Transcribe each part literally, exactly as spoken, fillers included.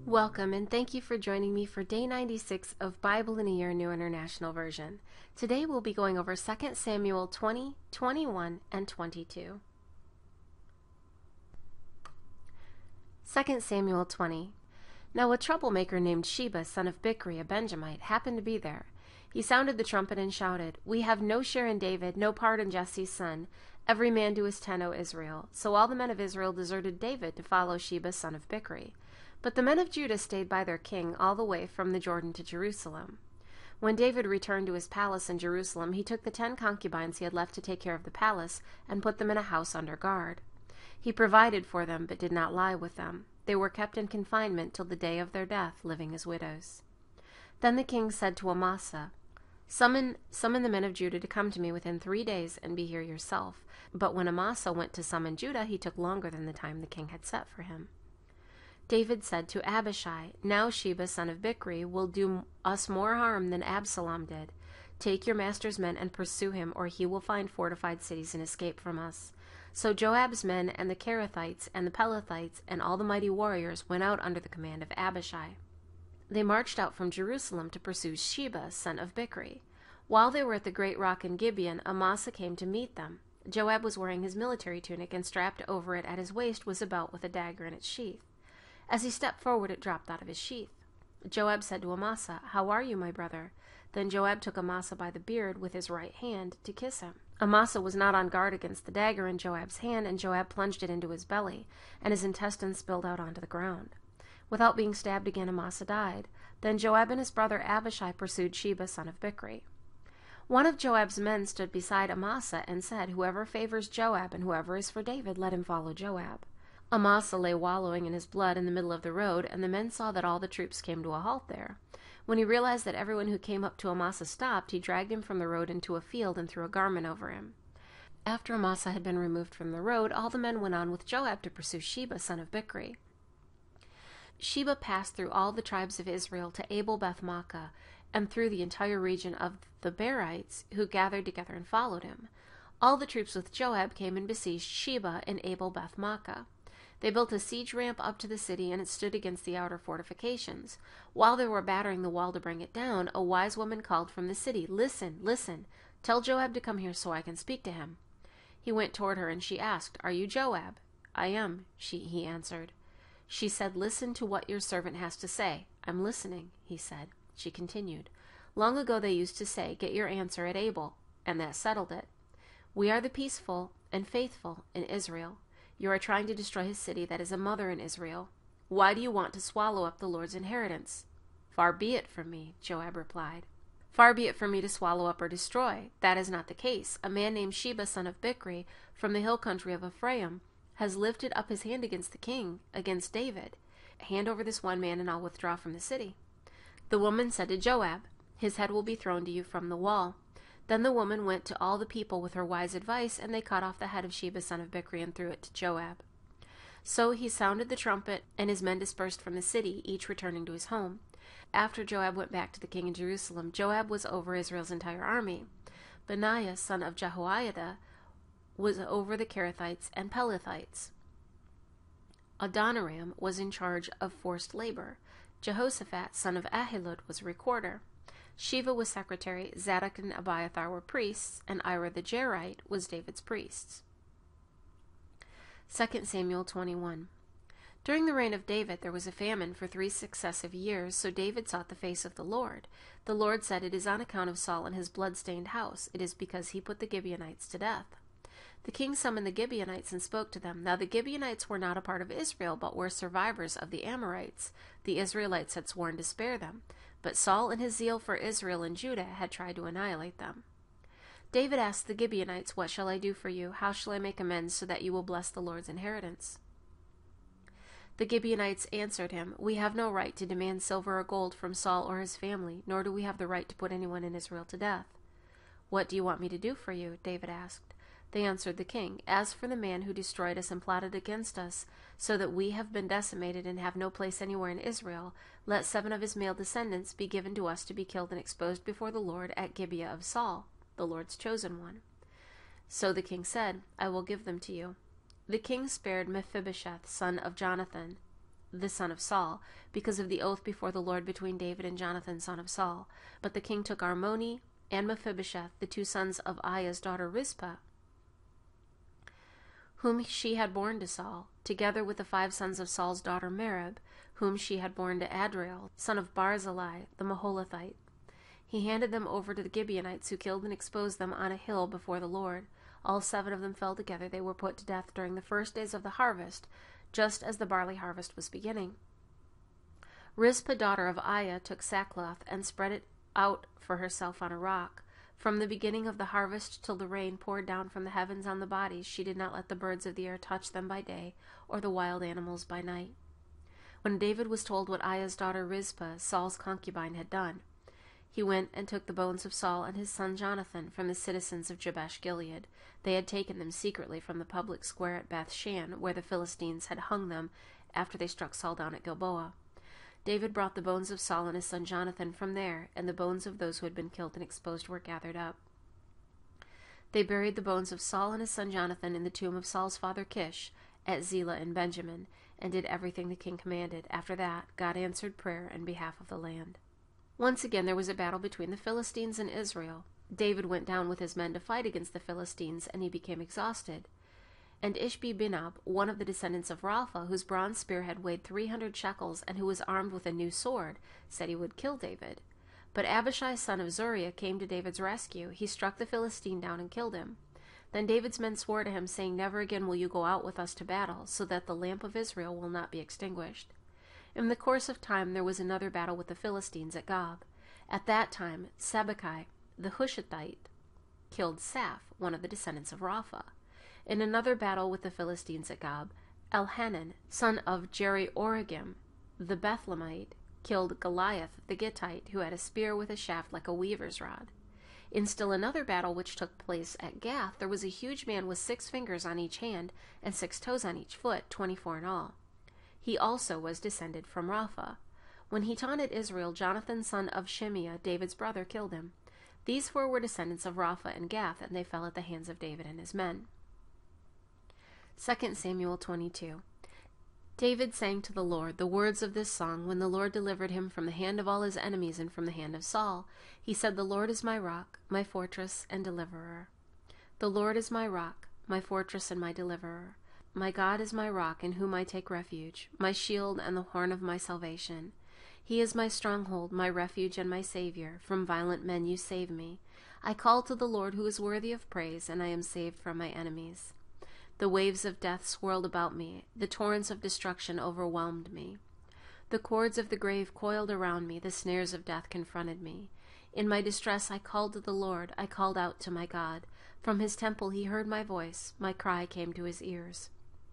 Welcome and thank you for joining me for day ninety-six of Bible in a Year New International Version. Today we'll be going over Second Samuel twenty, twenty-one, and twenty-two. Second Samuel twenty. Now a troublemaker named Sheba, son of Bichri, a Benjamite, happened to be there. He sounded the trumpet and shouted, "We have no share in David, no part in Jesse's son. Every man do his tent, O Israel." So all the men of Israel deserted David to follow Sheba, son of Bichri. But the men of Judah stayed by their king all the way from the Jordan to Jerusalem. When David returned to his palace in Jerusalem, he took the ten concubines he had left to take care of the palace and put them in a house under guard. He provided for them, but did not lie with them. They were kept in confinement till the day of their death, living as widows. Then the king said to Amasa, Summon, summon the men of Judah to come to me within three days and be here yourself. But when Amasa went to summon Judah, he took longer than the time the king had set for him. David said to Abishai, Now Sheba, son of Bichri, will do us more harm than Absalom did. Take your master's men and pursue him, or he will find fortified cities and escape from us. So Joab's men and the Kerethites and the Pelethites and all the mighty warriors went out under the command of Abishai. They marched out from Jerusalem to pursue Sheba, son of Bichri. While they were at the great rock in Gibeon, Amasa came to meet them. Joab was wearing his military tunic, and strapped over it at his waist was a belt with a dagger in its sheath. As he stepped forward, it dropped out of his sheath. Joab said to Amasa, How are you, my brother? Then Joab took Amasa by the beard with his right hand to kiss him. Amasa was not on guard against the dagger in Joab's hand, and Joab plunged it into his belly, and his intestines spilled out onto the ground. Without being stabbed again, Amasa died. Then Joab and his brother Abishai pursued Sheba, son of Bichri. One of Joab's men stood beside Amasa and said, Whoever favors Joab and whoever is for David, let him follow Joab. Amasa lay wallowing in his blood in the middle of the road, and the men saw that all the troops came to a halt there. When he realized that everyone who came up to Amasa stopped, he dragged him from the road into a field and threw a garment over him. After Amasa had been removed from the road, all the men went on with Joab to pursue Sheba, son of Bichri. Sheba passed through all the tribes of Israel to Abel-Beth-maachah, and through the entire region of the Berites, who gathered together and followed him. All the troops with Joab came and besieged Sheba in Abel-Beth-maachah. They built a siege ramp up to the city, and it stood against the outer fortifications. While they were battering the wall to bring it down, a wise woman called from the city, Listen, listen, tell Joab to come here so I can speak to him. He went toward her, and she asked, Are you Joab? I am, she, he answered. She said, Listen to what your servant has to say. I'm listening, he said. She continued, Long ago they used to say, Get your answer at Abel, and that settled it. We are the peaceful and faithful in Israel. You are trying to destroy his city that is a mother in Israel. Why do you want to swallow up the Lord's inheritance? Far be it from me, Joab replied. Far be it from me to swallow up or destroy. That is not the case. A man named Sheba, son of Bichri, from the hill country of Ephraim, has lifted up his hand against the king, against David. Hand over this one man, and I'll withdraw from the city. The woman said to Joab, His head will be thrown to you from the wall. Then the woman went to all the people with her wise advice, and they cut off the head of Sheba, son of Bichri, and threw it to Joab. So he sounded the trumpet, and his men dispersed from the city, each returning to his home. After Joab went back to the king in Jerusalem, Joab was over Israel's entire army. Benaiah, son of Jehoiada, was over the Kerethites and Pelethites. Adoniram was in charge of forced labor. Jehoshaphat, son of Ahilud, was a recorder. Sheva was secretary, Zadok and Abiathar were priests, and Ira the Jairite was David's priest. Second Samuel twenty-one. During the reign of David there was a famine for three successive years, so David sought the face of the Lord. The Lord said, It is on account of Saul and his blood-stained house. It is because he put the Gibeonites to death. The king summoned the Gibeonites and spoke to them. Now the Gibeonites were not a part of Israel, but were survivors of the Amorites. The Israelites had sworn to spare them. But Saul, in his zeal for Israel and Judah, had tried to annihilate them. David asked the Gibeonites, What shall I do for you? How shall I make amends so that you will bless the Lord's inheritance? The Gibeonites answered him, We have no right to demand silver or gold from Saul or his family, nor do we have the right to put anyone in Israel to death. What do you want me to do for you? David asked. They answered the king, As for the man who destroyed us and plotted against us, so that we have been decimated and have no place anywhere in Israel, let seven of his male descendants be given to us to be killed and exposed before the Lord at Gibeah of Saul, the Lord's chosen one. So the king said, I will give them to you. The king spared Mephibosheth, son of Jonathan, the son of Saul, because of the oath before the Lord between David and Jonathan, son of Saul. But the king took Armoni and Mephibosheth, the two sons of Aiah's daughter Rizpah, whom she had borne to Saul, together with the five sons of Saul's daughter Merab, whom she had borne to Adriel, son of Barzillai, the Maholathite. He handed them over to the Gibeonites, who killed and exposed them on a hill before the Lord. All seven of them fell together. They were put to death during the first days of the harvest, just as the barley harvest was beginning. Rizpah, daughter of Aiah, took sackcloth and spread it out for herself on a rock. From the beginning of the harvest till the rain poured down from the heavens on the bodies, she did not let the birds of the air touch them by day, or the wild animals by night. When David was told what Aiah's daughter Rizpah, Saul's concubine, had done, he went and took the bones of Saul and his son Jonathan from the citizens of Jabesh Gilead. They had taken them secretly from the public square at Beth-shan, where the Philistines had hung them after they struck Saul down at Gilboa. David brought the bones of Saul and his son Jonathan from there, and the bones of those who had been killed and exposed were gathered up. They buried the bones of Saul and his son Jonathan in the tomb of Saul's father Kish at Zelah in Benjamin, and did everything the king commanded. After that, God answered prayer in behalf of the land. Once again there was a battle between the Philistines and Israel. David went down with his men to fight against the Philistines, and he became exhausted. And Ishbi-Benob, one of the descendants of Rapha, whose bronze spearhead weighed three hundred shekels, and who was armed with a new sword, said he would kill David. But Abishai, son of Zeruiah, came to David's rescue. He struck the Philistine down and killed him. Then David's men swore to him, saying, "Never again will you go out with us to battle, so that the lamp of Israel will not be extinguished." In the course of time there was another battle with the Philistines at Gob. At that time Sibbecai, the Hushathite, killed Saph, one of the descendants of Rapha. In another battle with the Philistines at Gob, Elhanan, son of Jeri-Oregim, the Bethlehemite, killed Goliath the Gittite, who had a spear with a shaft like a weaver's rod. In still another battle which took place at Gath, there was a huge man with six fingers on each hand and six toes on each foot, twenty-four in all. He also was descended from Rapha. When he taunted Israel, Jonathan, son of Shimeah, David's brother, killed him. These four were descendants of Rapha and Gath, and they fell at the hands of David and his men. Second Samuel twenty-two. David sang to the Lord the words of this song when the Lord delivered him from the hand of all his enemies and from the hand of Saul. He said, "The Lord is my rock, my fortress and deliverer. The Lord is my rock, my fortress and my deliverer. My God is my rock in whom I take refuge, my shield and the horn of my salvation. He is my stronghold, my refuge and my Savior. From violent men you save me. I call to the Lord who is worthy of praise, and I am saved from my enemies. The waves of death swirled about me. The torrents of destruction overwhelmed me. The cords of the grave coiled around me. The snares of death confronted me. In my distress I called to the Lord. I called out to my God. From his temple he heard my voice. My cry came to his ears.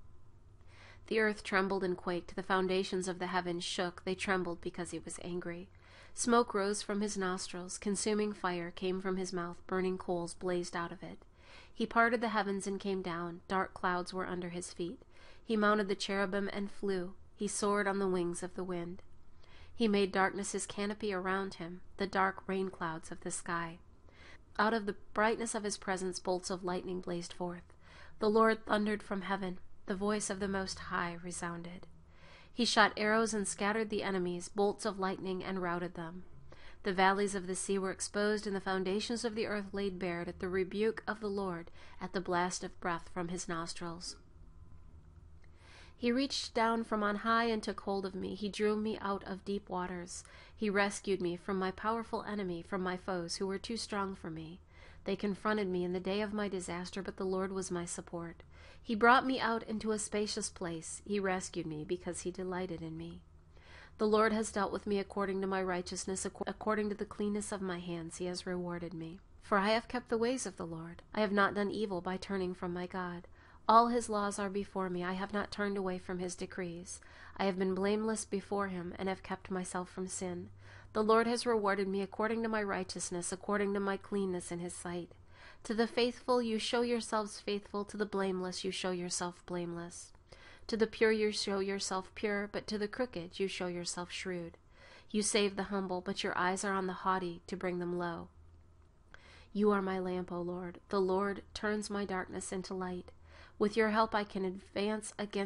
The earth trembled and quaked. The foundations of the heavens shook. They trembled because he was angry. Smoke rose from his nostrils. Consuming fire came from his mouth. Burning coals blazed out of it. He parted the heavens and came down. Dark clouds were under his feet. He mounted the cherubim and flew. He soared on the wings of the wind. He made darkness his canopy around him, the dark rain clouds of the sky. Out of the brightness of his presence bolts of lightning blazed forth. The Lord thundered from heaven. The voice of the Most High resounded. He shot arrows and scattered the enemies, bolts of lightning, and routed them. The valleys of the sea were exposed, and the foundations of the earth laid bare at the rebuke of the Lord, at the blast of breath from his nostrils. He reached down from on high and took hold of me. He drew me out of deep waters. He rescued me from my powerful enemy, from my foes who were too strong for me. They confronted me in the day of my disaster, but the Lord was my support. He brought me out into a spacious place. He rescued me because he delighted in me. The Lord has dealt with me according to my righteousness, according to the cleanness of my hands he has rewarded me. For I have kept the ways of the Lord. I have not done evil by turning from my God. All his laws are before me. I have not turned away from his decrees. I have been blameless before him, and have kept myself from sin. The Lord has rewarded me according to my righteousness, according to my cleanness in his sight. To the faithful you show yourselves faithful, to the blameless you show yourself blameless. To the pure you show yourself pure, but to the crooked you show yourself shrewd. You save the humble, but your eyes are on the haughty to bring them low. You are my lamp, O Lord. The Lord turns my darkness into light. With your help I can advance against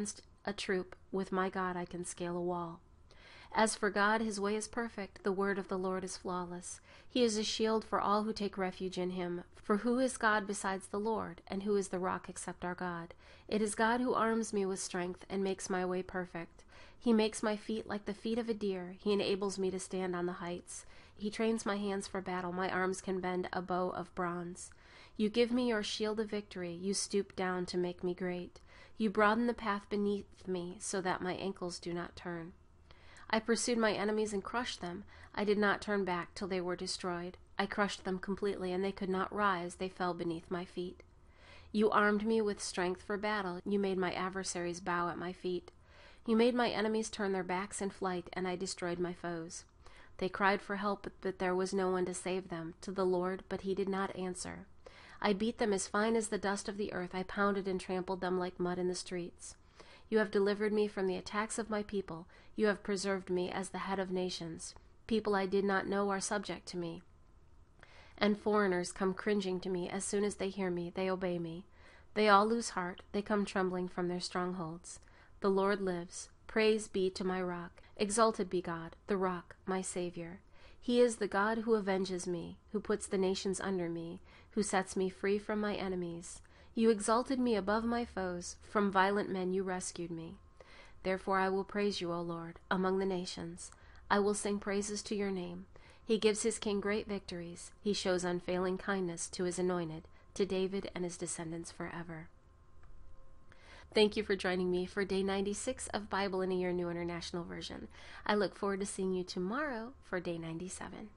a troop. With my God I can scale a wall. As for God, his way is perfect. The word of the Lord is flawless. He is a shield for all who take refuge in him. For who is God besides the Lord? And who is the rock except our God? It is God who arms me with strength and makes my way perfect. He makes my feet like the feet of a deer. He enables me to stand on the heights. He trains my hands for battle. My arms can bend a bow of bronze. You give me your shield of victory. You stoop down to make me great. You broaden the path beneath me so that my ankles do not turn. I pursued my enemies and crushed them. I did not turn back till they were destroyed. I crushed them completely, and they could not rise. They fell beneath my feet. You armed me with strength for battle. You made my adversaries bow at my feet. You made my enemies turn their backs in flight, and I destroyed my foes. They cried for help, but there was no one to save them. To the Lord, but he did not answer. I beat them as fine as the dust of the earth. I pounded and trampled them like mud in the streets. You have delivered me from the attacks of my people. You have preserved me as the head of nations. People I did not know are subject to me. And foreigners come cringing to me. As soon as they hear me, they obey me. They all lose heart. They come trembling from their strongholds. The Lord lives. Praise be to my rock. Exalted be God, the rock, my Savior. He is the God who avenges me, who puts the nations under me, who sets me free from my enemies. You exalted me above my foes. From violent men you rescued me. Therefore I will praise you, O Lord, among the nations. I will sing praises to your name. He gives his king great victories. He shows unfailing kindness to his anointed, to David and his descendants forever. Thank you for joining me for day ninety-six of Bible in a Year New International Version. I look forward to seeing you tomorrow for day ninety-seven.